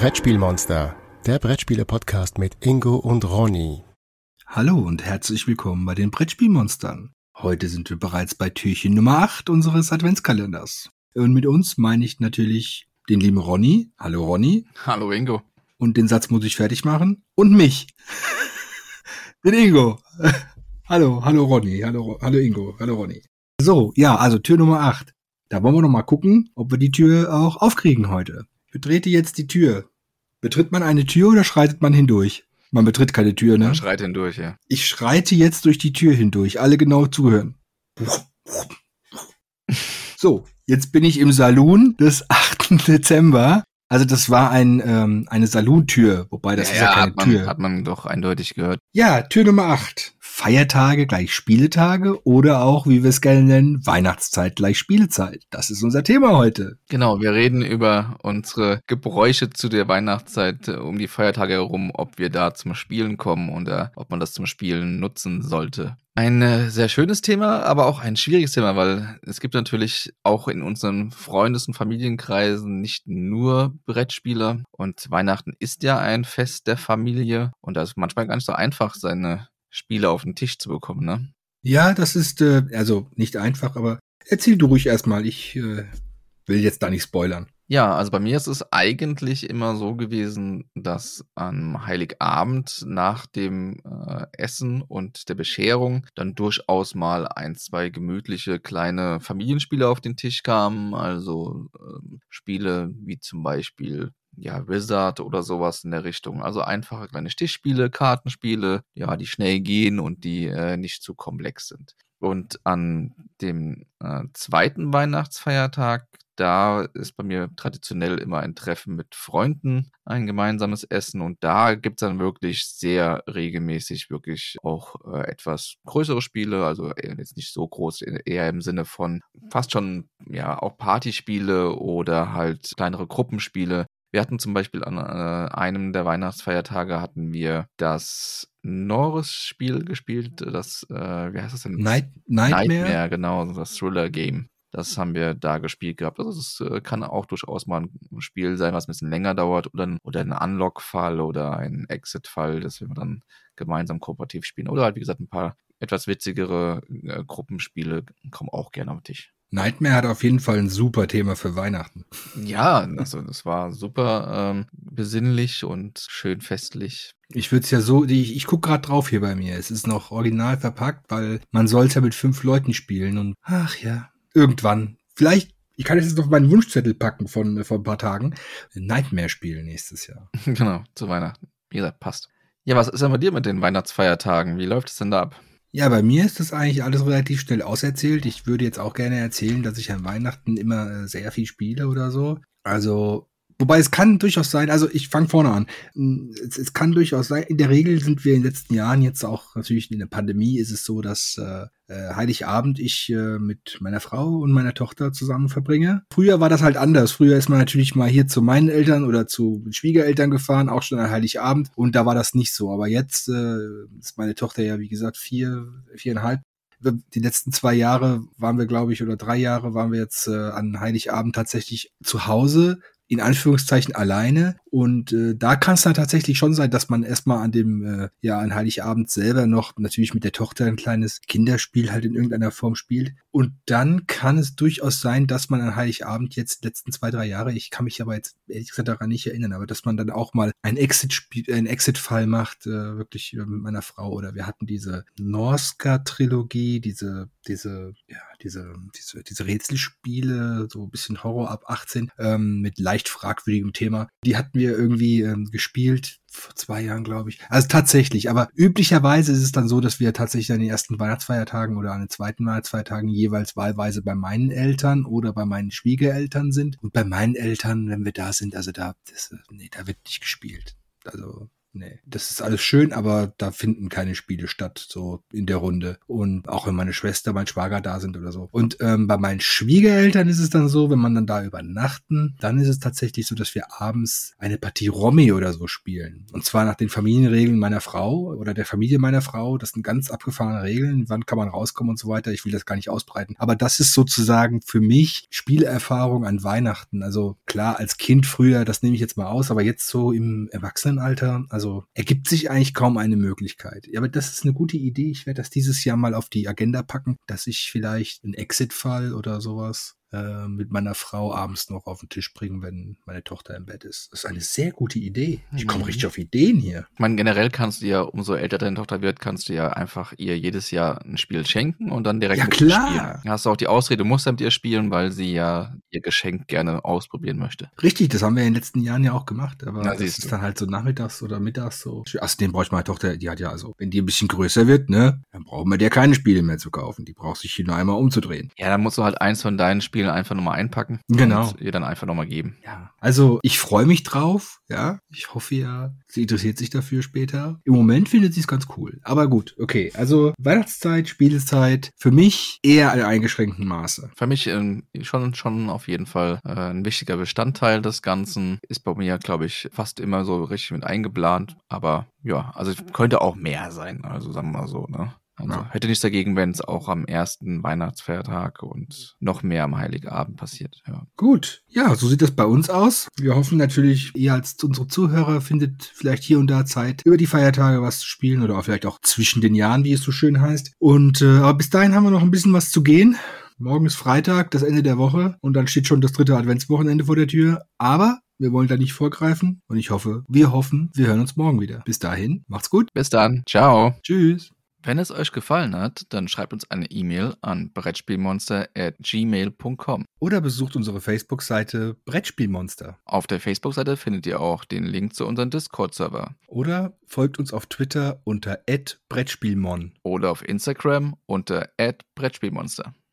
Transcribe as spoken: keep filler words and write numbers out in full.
Brettspielmonster, der Brettspiele-Podcast mit Ingo und Ronny. Hallo und herzlich willkommen bei den Brettspielmonstern. Heute sind wir bereits bei Türchen Nummer acht unseres Adventskalenders. Und mit uns meine ich natürlich den lieben Ronny. Hallo Ronny. Hallo Ingo. Und den Satz muss ich fertig machen. Und mich. Den Ingo. Hallo, hallo Ronny. Hallo, hallo Ingo. Hallo Ronny. So, ja, also Tür Nummer acht. Da wollen wir noch mal gucken, ob wir die Tür auch aufkriegen heute. Ich betrete jetzt die Tür. Betritt man eine Tür oder schreitet man hindurch? Man betritt keine Tür, ne? Man schreit hindurch, ja. Ich schreite jetzt durch die Tür hindurch. Alle genau zuhören. So, jetzt bin ich im Saloon des achten Dezember. Also das war ein ähm, eine Salontür, wobei das ja, ist ja, ja keine hat man, Tür. Hat man doch eindeutig gehört. Ja, Tür Nummer acht. Feiertage gleich Spieletage oder auch, wie wir es gerne nennen, Weihnachtszeit gleich Spielezeit. Das ist unser Thema heute. Genau, wir reden über unsere Gebräuche zu der Weihnachtszeit um die Feiertage herum, ob wir da zum Spielen kommen oder ob man das zum Spielen nutzen sollte. Ein äh, sehr schönes Thema, aber auch ein schwieriges Thema, weil es gibt natürlich auch in unseren Freundes- und Familienkreisen nicht nur Brettspieler und Weihnachten ist ja ein Fest der Familie und da ist manchmal gar nicht so einfach, seine Spiele auf den Tisch zu bekommen, ne? Ja, das ist, äh, also nicht einfach, aber erzähl du ruhig erstmal. Ich äh, will jetzt da nicht spoilern. Ja, also bei mir ist es eigentlich immer so gewesen, dass am Heiligabend nach dem äh, Essen und der Bescherung dann durchaus mal ein, zwei gemütliche kleine Familienspiele auf den Tisch kamen. Also äh, Spiele wie zum Beispiel ja Wizard oder sowas in der Richtung. Also einfache kleine Stichspiele, Kartenspiele, ja, die schnell gehen und die äh, nicht zu komplex sind. Und an dem äh, zweiten Weihnachtsfeiertag, da ist bei mir traditionell immer ein Treffen mit Freunden, ein gemeinsames Essen und da gibt's dann wirklich sehr regelmäßig wirklich auch äh, etwas größere Spiele, also jetzt nicht so groß, eher im Sinne von fast schon ja auch Partyspiele oder halt kleinere Gruppenspiele. Wir hatten zum Beispiel an äh, einem der Weihnachtsfeiertage hatten wir das Norris-Spiel gespielt, das, äh, wie heißt das denn? Night, Nightmare? Nightmare, genau, das Thriller-Game. Das haben wir da gespielt gehabt. Also es äh, kann auch durchaus mal ein Spiel sein, was ein bisschen länger dauert oder ein, oder ein Unlock-Fall oder ein Exit-Fall, das wir dann gemeinsam kooperativ spielen. Oder halt, wie gesagt, ein paar etwas witzigere äh, Gruppenspiele kommen auch gerne auf den Tisch. Nightmare hat auf jeden Fall ein super Thema für Weihnachten. Ja, also das war super ähm, besinnlich und schön festlich. Ich würde es ja so, ich, ich gucke gerade drauf hier bei mir. Es ist noch original verpackt, weil man soll es ja mit fünf Leuten spielen und ach ja, irgendwann. Vielleicht, ich kann es jetzt auf meinen Wunschzettel packen von vor ein paar Tagen. Nightmare spielen nächstes Jahr. Genau, zu Weihnachten. Wie gesagt, passt. Ja, was ist denn bei dir mit den Weihnachtsfeiertagen? Wie läuft es denn da ab? Ja, bei mir ist das eigentlich alles relativ schnell auserzählt. Ich würde jetzt auch gerne erzählen, dass ich an Weihnachten immer sehr viel spiele oder so. Also, wobei es kann durchaus sein, also ich fange vorne an. Es, es kann durchaus sein, in der Regel sind wir in den letzten Jahren jetzt auch, natürlich in der Pandemie ist es so, dass äh, Heiligabend ich äh, mit meiner Frau und meiner Tochter zusammen verbringe. Früher war das halt anders. Früher ist man natürlich mal hier zu meinen Eltern oder zu Schwiegereltern gefahren, auch schon an Heiligabend. Und da war das nicht so. Aber jetzt äh, ist meine Tochter ja, wie gesagt, vier, viereinhalb. Die letzten zwei Jahre waren wir, glaube ich, oder drei Jahre waren wir jetzt äh, an Heiligabend tatsächlich zu Hause, in Anführungszeichen alleine. Und äh, da kann es dann tatsächlich schon sein, dass man erstmal an dem, äh, ja, an Heiligabend selber noch natürlich mit der Tochter ein kleines Kinderspiel halt in irgendeiner Form spielt. Und dann kann es durchaus sein, dass man an Heiligabend jetzt die letzten zwei, drei Jahre, ich kann mich aber jetzt ehrlich gesagt daran nicht erinnern, aber dass man dann auch mal ein Exit-Spiel, ein Exit-Fall macht, äh, wirklich äh, mit meiner Frau. Oder wir hatten diese Norska-Trilogie, diese, diese, ja, diese, diese, diese Rätselspiele, so ein bisschen Horror ab achtzehn, ähm, mit leicht fragwürdigem Thema. Die hatten wir irgendwie ähm, gespielt, vor zwei Jahren, glaube ich. Also tatsächlich, aber üblicherweise ist es dann so, dass wir tatsächlich an den ersten Weihnachtsfeiertagen oder an den zweiten Weihnachtsfeiertagen jeweils wahlweise bei meinen Eltern oder bei meinen Schwiegereltern sind. Und bei meinen Eltern, wenn wir da sind, also da, das, nee, da wird nicht gespielt. Also Nee, das ist alles schön, aber da finden keine Spiele statt, so in der Runde. Und auch wenn meine Schwester, mein Schwager da sind oder so. Und ähm, bei meinen Schwiegereltern ist es dann so, wenn man dann da übernachten, dann ist es tatsächlich so, dass wir abends eine Partie Romy oder so spielen. Und zwar nach den Familienregeln meiner Frau oder der Familie meiner Frau. Das sind ganz abgefahrene Regeln. Wann kann man rauskommen und so weiter. Ich will das gar nicht ausbreiten. Aber das ist sozusagen für mich Spielerfahrung an Weihnachten. Also klar, als Kind früher, das nehme ich jetzt mal aus, aber jetzt so im Erwachsenenalter, also ergibt sich eigentlich kaum eine Möglichkeit. Ja, aber das ist eine gute Idee. Ich werde das dieses Jahr mal auf die Agenda packen, dass ich vielleicht einen Exit-Fall oder sowas äh, mit meiner Frau abends noch auf den Tisch bringen, wenn meine Tochter im Bett ist. Das ist eine sehr gute Idee. Ich komme richtig auf Ideen hier. Ich meine, generell kannst du ja, umso älter deine Tochter wird, kannst du ja einfach ihr jedes Jahr ein Spiel schenken und dann direkt Ja, mit ihr klar. spielen. Dann hast du auch die Ausrede, du musst ja mit ihr spielen, weil sie ja ihr Geschenk gerne ausprobieren möchte. Richtig, das haben wir in den letzten Jahren ja auch gemacht, aber Na, das siehst ist du. dann halt so nachmittags oder mittags so. Außerdem brauche ich meine Tochter, die hat ja also, wenn die ein bisschen größer wird, ne, dann brauchen wir der keine Spiele mehr zu kaufen. Die braucht sich hier nur einmal umzudrehen. Ja, dann musst du halt eins von deinen Spielen einfach nochmal einpacken. Genau. Und ihr dann einfach nochmal geben. Ja, also ich freue mich drauf, ja. Ich hoffe ja, sie interessiert sich dafür später. Im Moment findet sie es ganz cool. Aber gut, okay. Also Weihnachtszeit, Spielezeit, für mich eher in eingeschränktem Maße. Für mich ähm, schon, schon auf jeden Fall äh, ein wichtiger Bestandteil des Ganzen. Ist bei mir, glaube ich, fast immer so richtig mit eingeplant. Aber ja, also könnte auch mehr sein. Also sagen wir mal so, ne? Also Ja. hätte nichts dagegen, wenn es auch am ersten Weihnachtsfeiertag und noch mehr am Heiligabend passiert. Ja. Gut, ja, so sieht das bei uns aus. Wir hoffen natürlich, ihr als unsere Zuhörer findet vielleicht hier und da Zeit, über die Feiertage was zu spielen oder auch vielleicht auch zwischen den Jahren, wie es so schön heißt. Und äh, aber bis dahin haben wir noch ein bisschen was zu gehen. Morgen ist Freitag, das Ende der Woche und dann steht schon das dritte Adventswochenende vor der Tür. Aber wir wollen da nicht vorgreifen und ich hoffe, wir hoffen, wir hören uns morgen wieder. Bis dahin, macht's gut. Bis dann. Ciao. Tschüss. Wenn es euch gefallen hat, dann schreibt uns eine E-Mail an brettspielmonster at gmail punkt com. Oder besucht unsere Facebook-Seite Brettspielmonster. Auf der Facebook-Seite findet ihr auch den Link zu unserem Discord-Server. Oder folgt uns auf Twitter unter at brettspielmon. Oder auf Instagram unter at brettspielmonster.